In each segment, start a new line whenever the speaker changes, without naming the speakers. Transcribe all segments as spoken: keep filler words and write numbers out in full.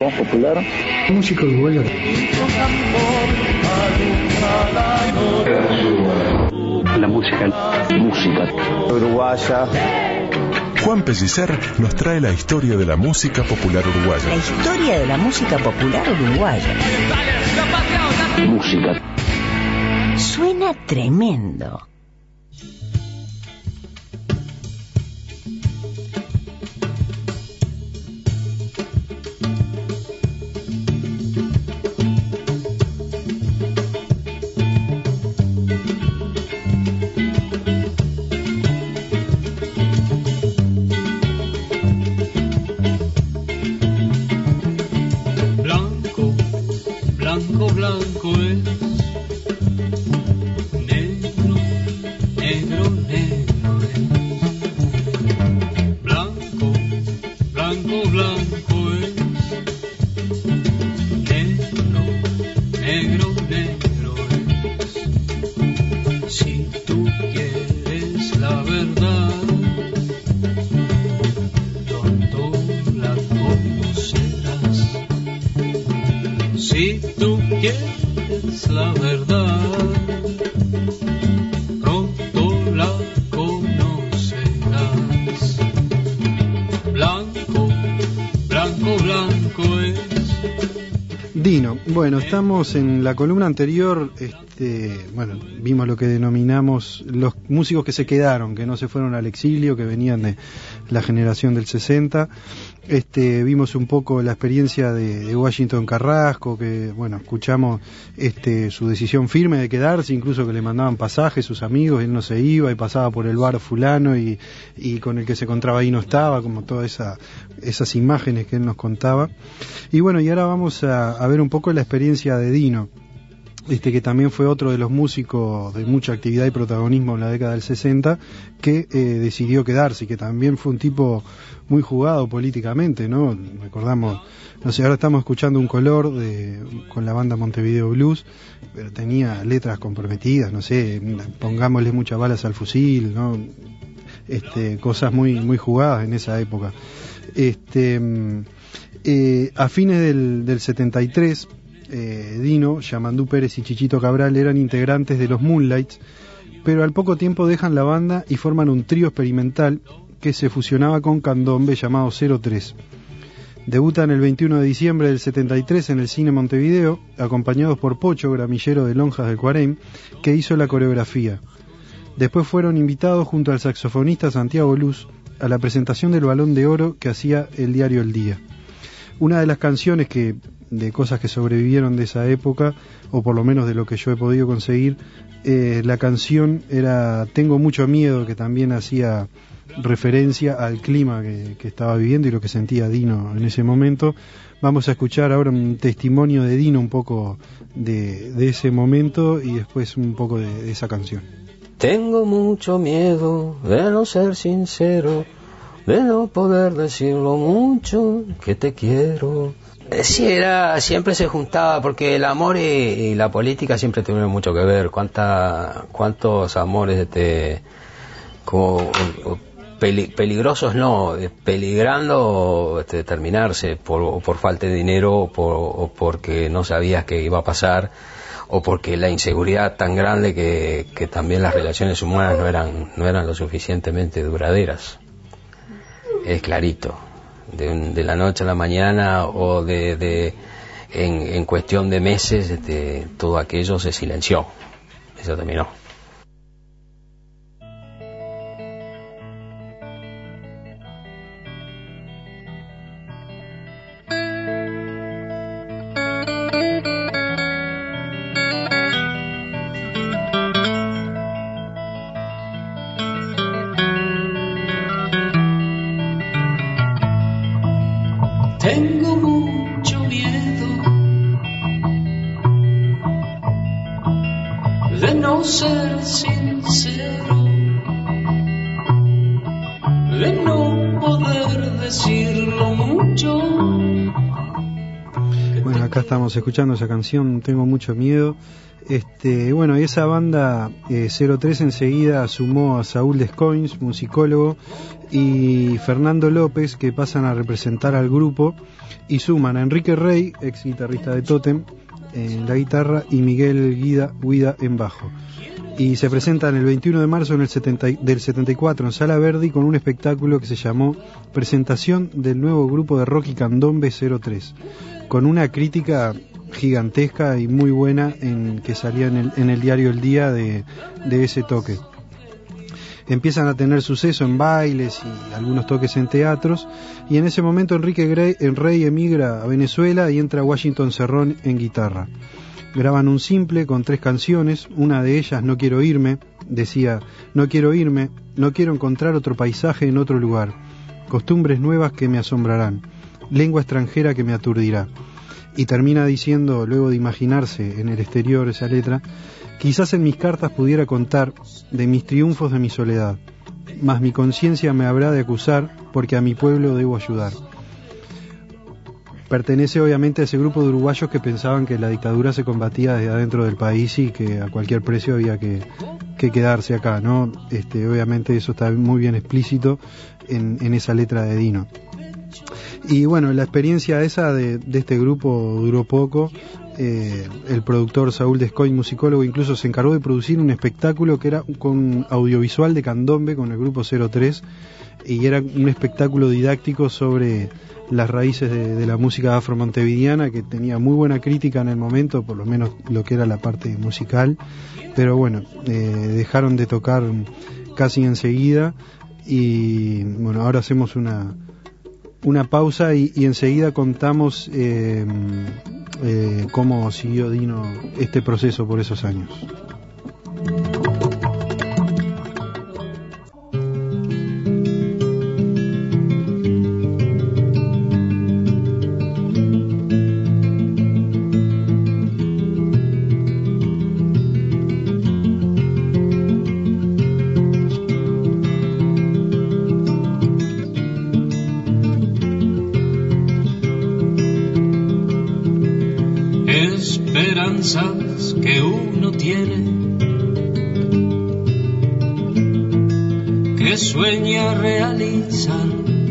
Popular.
Música uruguaya.
La música. Música uruguaya.
Juan Pellicer nos trae la historia de la música popular uruguaya.
La historia de la música popular uruguaya.
Música.
Suena tremendo.
Bueno, estamos en la columna anterior, este, bueno, vimos lo que denominamos los músicos que se quedaron, que no se fueron al exilio, que venían de la generación del sesenta. Este, vimos un poco la experiencia de, de Washington Carrasco, que, bueno, escuchamos este, su decisión firme de quedarse, incluso que le mandaban pasajes sus amigos, él no se iba y pasaba por el bar fulano y, y con el que se encontraba ahí no estaba, como todas esa, esas imágenes que él nos contaba. Y bueno, y ahora vamos a, a ver un poco la experiencia de Dino, este, que también fue otro de los músicos de mucha actividad y protagonismo en la década del sesenta, que eh, decidió quedarse y que también fue un tipo muy jugado políticamente, ¿no? Recordamos, no sé, ahora estamos escuchando Un Color de, con la banda Montevideo Blues, pero tenía letras comprometidas, no sé, pongámosle muchas balas al fusil, ¿no? Este, cosas muy, muy jugadas en esa época. Este, eh, a fines del, del setenta y tres, Eh, Dino, Yamandú Pérez y Chichito Cabral eran integrantes de los Moonlights, pero al poco tiempo dejan la banda y forman un trío experimental que se fusionaba con candombe llamado cero tres. Debutan el veintiuno de diciembre del setenta y tres en el Cine Montevideo, acompañados por Pocho, gramillero de Lonjas del Cuarem, que hizo la coreografía. Después fueron invitados junto al saxofonista Santiago Luz a la presentación del Balón de Oro que hacía el diario El Día. Una de las canciones que de cosas que sobrevivieron de esa época, o por lo menos de lo que yo he podido conseguir, eh, la canción era Tengo Mucho Miedo, que también hacía referencia al clima que, que estaba viviendo y lo que sentía Dino en ese momento. Vamos a escuchar ahora un testimonio de Dino, un poco de, de ese momento y después un poco de, de esa canción.
Tengo mucho miedo de no ser sincero, de no poder decir lo mucho que te quiero. Sí, era, siempre se juntaba, porque el amor y, y la política siempre tuvieron mucho que ver. Cuánta, cuántos amores este, como, peli, peligrosos no, peligrando este, terminarse por, por falta de dinero o, por, o porque no sabías qué iba a pasar, o porque la inseguridad tan grande que, que también las relaciones humanas no eran, no eran lo suficientemente duraderas. Es clarito. De, de la noche a la mañana o de, de en, en cuestión de meses este, todo aquello se silenció, eso terminó.
Tengo mucho miedo de no ser sincero, de no poder decir lo mucho.
Bueno, acá estamos escuchando esa canción, Tengo Mucho Miedo. Este, bueno, y esa banda eh, cero tres enseguida sumó a Saúl Descoings, musicólogo, y Fernando López, que pasan a representar al grupo, y suman a Enrique Rey, ex guitarrista de Totem, en la guitarra, y Miguel Guida, Guida en bajo. Y se presentan el veintiuno de marzo en el setenta, del setenta y cuatro en Sala Verdi con un espectáculo que se llamó Presentación del nuevo grupo de rock y candombe cero tres, con una crítica gigantesca y muy buena en que salía en el, en el diario El Día de, de ese toque. Empiezan a tener suceso en bailes y algunos toques en teatros, y en ese momento Enrique Grey, en Rey emigra a Venezuela y entra Washington Cerrón en guitarra. Graban un simple con tres canciones, una de ellas, No quiero irme, decía, no quiero irme, no quiero encontrar otro paisaje en otro lugar, costumbres nuevas que me asombrarán, lengua extranjera que me aturdirá. Y termina diciendo, luego de imaginarse en el exterior esa letra, quizás en mis cartas pudiera contar de mis triunfos de mi soledad, mas mi conciencia me habrá de acusar porque a mi pueblo debo ayudar. Pertenece obviamente a ese grupo de uruguayos que pensaban que la dictadura se combatía desde adentro del país y que a cualquier precio había que, que quedarse acá, ¿no? Este, obviamente eso está muy bien explícito en, en esa letra de Dino. Y bueno, la experiencia esa de, de este grupo duró poco. Eh, el productor Saúl Descoings, musicólogo, incluso se encargó de producir un espectáculo que era con audiovisual de candombe con el grupo cero tres, y era un espectáculo didáctico sobre las raíces de, de la música afro-montevideana, que tenía muy buena crítica en el momento, por lo menos lo que era la parte musical, pero bueno, eh, dejaron de tocar casi enseguida, y bueno, ahora hacemos una una pausa y, y enseguida contamos eh, eh, cómo siguió Dino este proceso por esos años.
Esperanzas que uno tiene, que sueña realizar,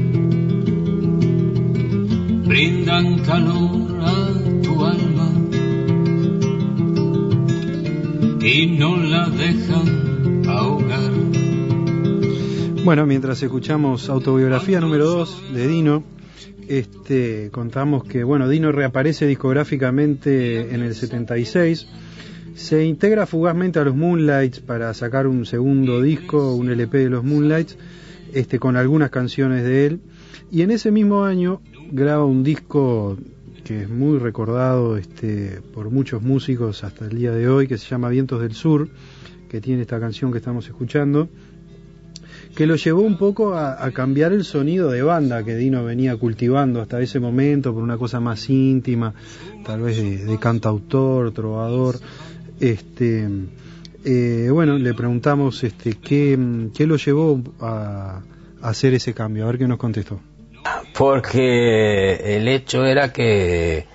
brindan calor a tu alma y no la dejan ahogar.
Bueno, mientras escuchamos Autobiografía número dos de Dino, Este, contamos que bueno, Dino reaparece discográficamente en el setenta y seis, se integra fugazmente a los Moonlights para sacar un segundo disco, un L P de los Moonlights, este, con algunas canciones de él, y en ese mismo año graba un disco que es muy recordado este, por muchos músicos hasta el día de hoy, que se llama Vientos del Sur, que tiene esta canción que estamos escuchando, que lo llevó un poco a, a cambiar el sonido de banda que Dino venía cultivando hasta ese momento, por una cosa más íntima, tal vez de, de cantautor, trovador. Este, eh, bueno, le preguntamos este, qué, qué lo llevó a, a hacer ese cambio, a ver qué nos contestó.
Porque el hecho era que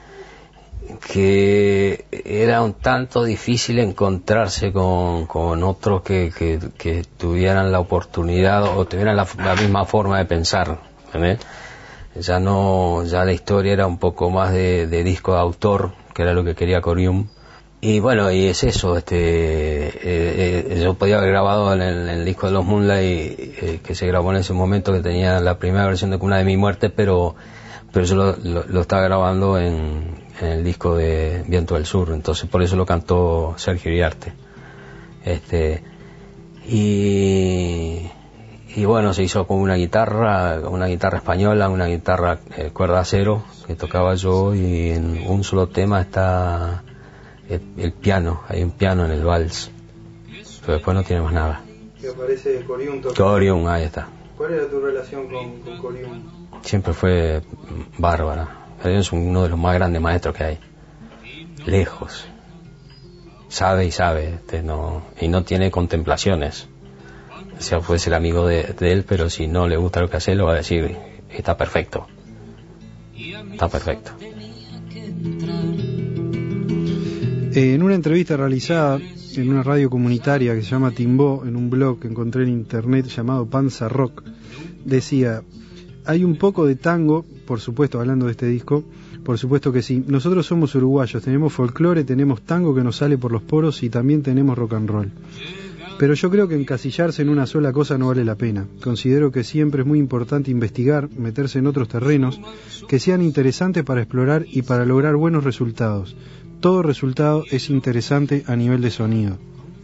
que era un tanto difícil encontrarse con, con otros que, que, que tuvieran la oportunidad o tuvieran la, la misma forma de pensar, ¿verdad? Ya no, ya la historia era un poco más de, de disco de autor, que era lo que quería Corium. Y bueno, y es eso, este, eh, eh, yo podía haber grabado en el, en el disco de los Moonlight, eh, que se grabó en ese momento, que tenía la primera versión de Cuna de mi Muerte, pero pero yo lo, lo, lo estaba grabando en, en el disco de Viento del Sur, entonces por eso lo cantó Sergio Iriarte. Este, y, y bueno, se hizo con una guitarra, una guitarra española, una guitarra eh, cuerda acero, que tocaba yo, y en un solo tema está el, el piano, hay un piano en el vals, pero después no tiene más nada.
Que aparece Corium.
Corium, ahí está.
¿Cuál era tu relación con, con Corium?
Siempre fue bárbara. Es uno de los más grandes maestros que hay. Lejos. Sabe y sabe. Este, no, y no tiene contemplaciones. O sea, puede ser amigo de, de él, pero si no le gusta lo que hace, lo va a decir, está perfecto. Está perfecto.
Eh, en una entrevista realizada en una radio comunitaria que se llama Timbó, en un blog que encontré en internet llamado Panza Rock, decía: hay un poco de tango, por supuesto, hablando de este disco, por supuesto que sí. Nosotros somos uruguayos, tenemos folclore, tenemos tango que nos sale por los poros y también tenemos rock and roll. Pero yo creo que encasillarse en una sola cosa no vale la pena. Considero que siempre es muy importante investigar, meterse en otros terrenos que sean interesantes para explorar y para lograr buenos resultados. Todo resultado es interesante a nivel de sonido.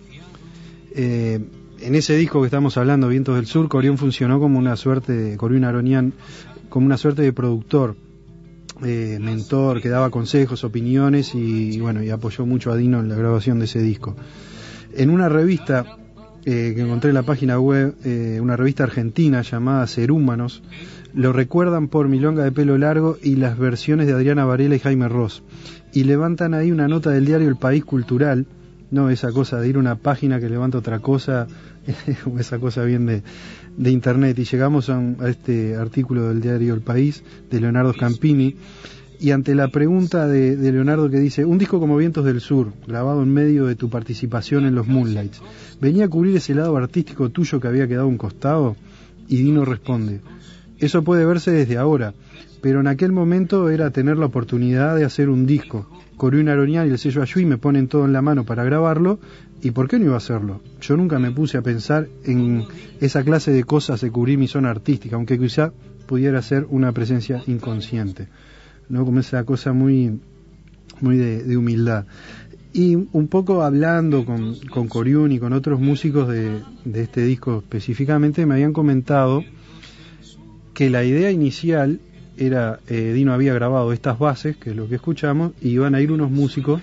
Eh, en ese disco que estamos hablando, Vientos del Sur, Corión funcionó como una suerte de, Corión Aronian, como una suerte de productor, eh, mentor, que daba consejos, opiniones y, y bueno, y apoyó mucho a Dino en la grabación de ese disco. En una revista eh, que encontré en la página web, eh, una revista argentina llamada Serúmanos, lo recuerdan por Milonga de Pelo Largo y las versiones de Adriana Varela y Jaime Ross, y levantan ahí una nota del diario El País Cultural, no esa cosa de ir a una página que levanta otra cosa, o esa cosa bien de, de internet, y llegamos a, un, a este artículo del diario El País de Leonardo Scampini, y ante la pregunta de, de Leonardo, que dice: un disco como Vientos del Sur, grabado en medio de tu participación en los Moonlights, ¿venía a cubrir ese lado artístico tuyo que había quedado a un costado? Y Dino responde: eso puede verse desde ahora, pero en aquel momento era tener la oportunidad de hacer un disco. Corión Aronian y el sello Ayuí me ponen todo en la mano para grabarlo, ¿y por qué no iba a hacerlo? Yo nunca me puse a pensar en esa clase de cosas de cubrir mi zona artística, aunque quizá pudiera ser una presencia inconsciente, ¿no? Como esa cosa muy, muy de, de humildad. Y un poco hablando con, con Corión y con otros músicos de, de este disco específicamente, me habían comentado que la idea inicial era, eh, Dino había grabado estas bases, que es lo que escuchamos, y iban a ir unos músicos,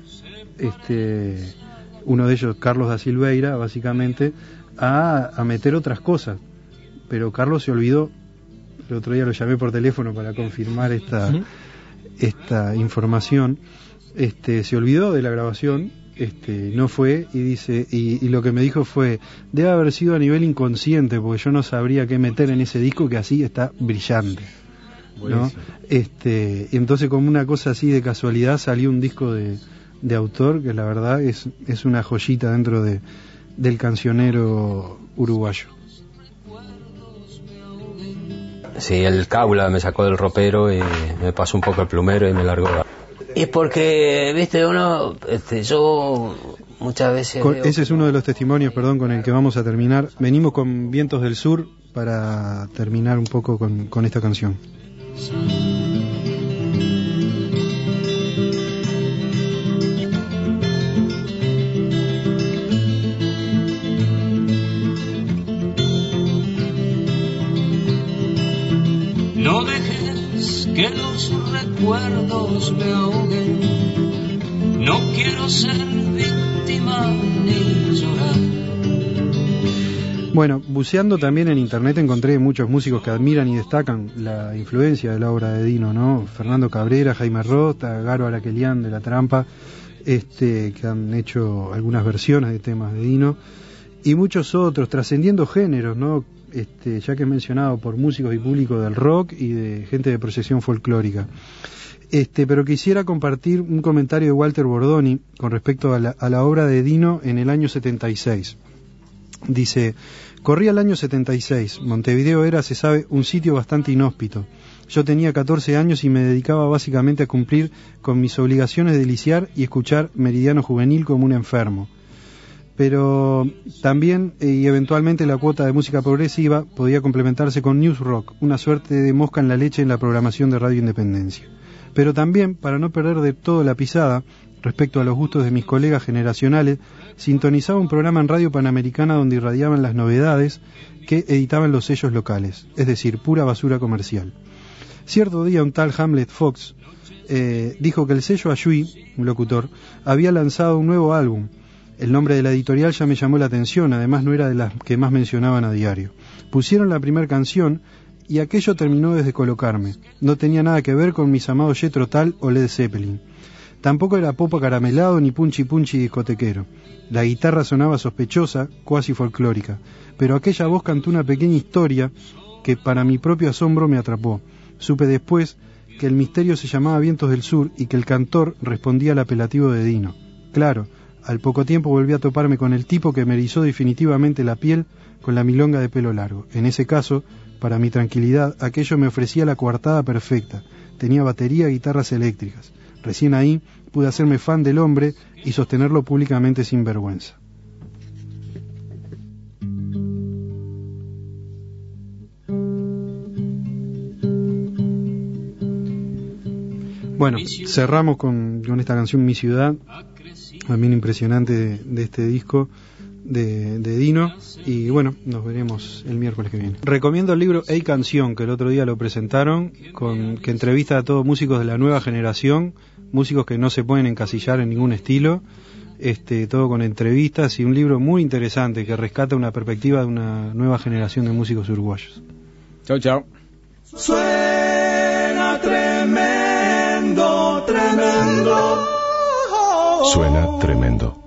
este, uno de ellos, Carlos da Silveira, básicamente, a, a meter otras cosas, pero Carlos se olvidó. El otro día lo llamé por teléfono para confirmar esta, esta información. Este, se olvidó de la grabación, este, no fue, y dice, y, y lo que me dijo fue: debe haber sido a nivel inconsciente, porque yo no sabría qué meter en ese disco que así está brillante, ¿no? Este, y entonces, como una cosa así de casualidad, salió un disco de, de autor que la verdad es, es una joyita dentro de, del cancionero uruguayo.
Sí, el Caula me sacó del ropero y me pasó un poco el plumero y me largó. Es porque, viste, uno, este, yo muchas veces...
Con, ese es uno de los testimonios, perdón, con el que vamos a terminar. Venimos con Vientos del Sur para terminar un poco con, con esta canción.
No dejes que los recuerdos me ahoguen, no quiero ser víctima ni llorar.
Bueno, buceando también en internet encontré muchos músicos que admiran y destacan la influencia de la obra de Dino, ¿no? Fernando Cabrera, Jaime Rota, Garo Araquelián de La Trampa, este, que han hecho algunas versiones de temas de Dino, y muchos otros, trascendiendo géneros, ¿no? Este, ya que he mencionado por músicos y público del rock y de gente de proyección folclórica. Este, pero quisiera compartir un comentario de Walter Bordoni con respecto a la, a la obra de Dino en el año setenta y seis. Dice: corría el año setenta y seis, Montevideo era, se sabe, un sitio bastante inhóspito. Yo tenía catorce años y me dedicaba básicamente a cumplir con mis obligaciones de liciar y escuchar Meridiano Juvenil como un enfermo. Pero también, eh, y eventualmente, la cuota de música progresiva podía complementarse con News Rock, una suerte de mosca en la leche en la programación de Radio Independencia. Pero también, para no perder de todo la pisada, respecto a los gustos de mis colegas generacionales, sintonizaba un programa en Radio Panamericana donde irradiaban las novedades que editaban los sellos locales, es decir, pura basura comercial. Cierto día un tal Hamlet Fox eh, dijo que el sello Ayuí, un locutor, había lanzado un nuevo álbum. El nombre de la editorial ya me llamó la atención, además no era de las que más mencionaban a diario. Pusieron la primera canción y aquello terminó de descolocarme. No tenía nada que ver con mis amados Jethro Tull o Led Zeppelin. Tampoco era pop acaramelado ni punchi punchi discotequero. La guitarra sonaba sospechosa, cuasi folclórica, pero aquella voz cantó una pequeña historia que para mi propio asombro me atrapó. Supe después que el misterio se llamaba Vientos del Sur y que el cantor respondía al apelativo de Dino. Claro, al poco tiempo volví a toparme con el tipo que me erizó definitivamente la piel con la milonga de pelo largo. En ese caso, para mi tranquilidad, aquello me ofrecía la coartada perfecta. Tenía batería y guitarras eléctricas. Recién ahí pude hacerme fan del hombre y sostenerlo públicamente sin vergüenza. Bueno, cerramos con, con esta canción Mi Ciudad, también impresionante de, de este disco de, de Dino, y bueno, nos veremos el miércoles que viene. Recomiendo el libro Hey Canción, que el otro día lo presentaron, con, que entrevista a todos músicos de la nueva generación, músicos que no se pueden encasillar en ningún estilo, este, todo con entrevistas, y un libro muy interesante que rescata una perspectiva de una nueva generación de músicos uruguayos.
Chau, chau.
Suena tremendo, tremendo.
Suena tremendo.